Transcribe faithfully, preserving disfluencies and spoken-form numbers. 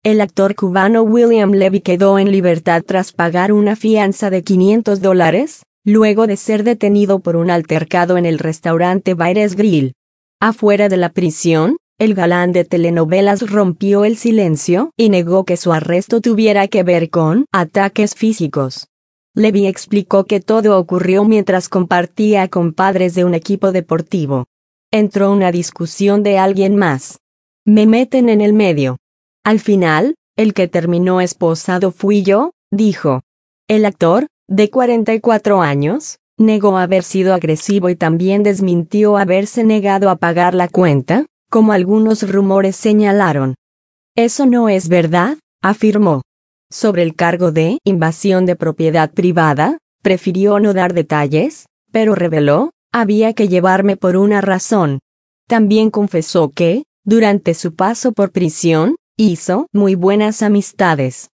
El actor cubano William Levy quedó en libertad tras pagar una fianza de quinientos dólares, luego de ser detenido por un altercado en el restaurante Baires Grill. Afuera de la prisión, el galán de telenovelas rompió el silencio y negó que su arresto tuviera que ver con ataques físicos. Levy explicó que todo ocurrió mientras compartía con padres de un equipo deportivo. Entró una discusión de alguien más. Me meten en el medio. Al final, el que terminó esposado fui yo, dijo. El actor, de cuarenta y cuatro años, negó haber sido agresivo y también desmintió haberse negado a pagar la cuenta, como algunos rumores señalaron. Eso no es verdad, afirmó. Sobre el cargo de invasión de propiedad privada, prefirió no dar detalles, pero reveló, había que llevarme por una razón. También confesó que, durante su paso por prisión, hizo muy buenas amistades.